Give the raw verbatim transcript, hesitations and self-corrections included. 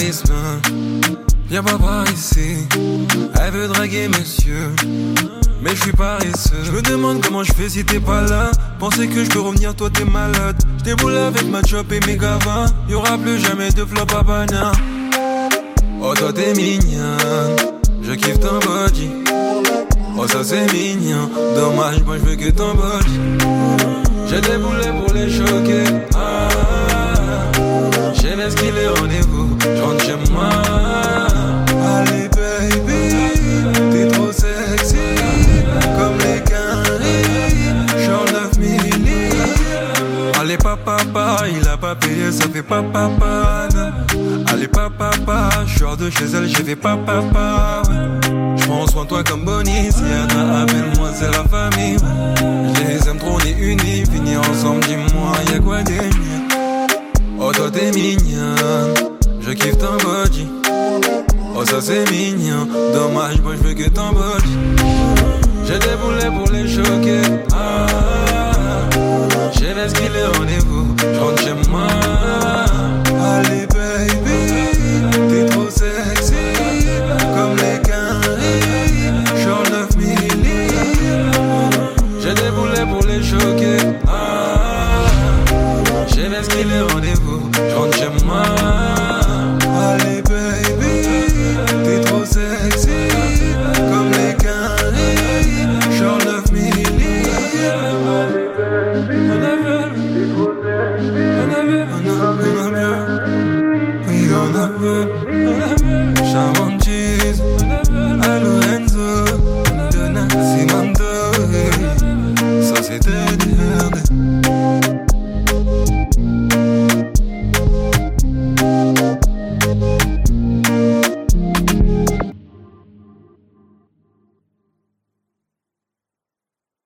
charisme. Viens pas par ici. Elle veut draguer monsieur, mais je suis paresseux. Je me demande comment je fais si t'es pas là. Penser que je peux revenir, toi t'es malade. Je déboule avec ma chop et mes gavins. Y'aura plus jamais de flop à banane. Oh toi t'es mignonne, je kiffe ton body. Oh ça c'est mignon, dommage moi je veux que ton body. J'ai des boulets pour les choquer. Ah, j'ai l'esquive les rendez-vous, je rentre chez moi. Allez baby, t'es trop sexy, comme les caries, genre neuf milli. Allez papa, papa, il a pas payé, ça fait papa, papa. Allez papa, papa, je sors de chez elle, j'ai fait papa, papa. J'prends soin de toi comme Bonnie, si Anna appelle-moi, c'est la famille. Je les aime trop, on est unis, finir ensemble, dis-moi, y'a quoi des miens. Oh toi t'es mignonne, je kiffe ton body. Oh ça c'est mignon, dommage, moi je veux que ton body. J'ai des boulets pour les choquer. Ah, j'ai l'esquive les rendez-vous, je rentre chez moi. Allez baby, t'es trop sexy, comme les caries, genre neuf milli. J'ai des boulets pour les choquer. Ah, j'ai l'esquive les rendez-vous, je rentre chez moi. Allez baby, t'es trop sexy, comme les caries, genre neuf milli. On a vu, on a vu, on a vu. Oui on a vu, on a vu. Sharon Cheese, à Lorenzo, de Nascimento. Ça c'est de merde.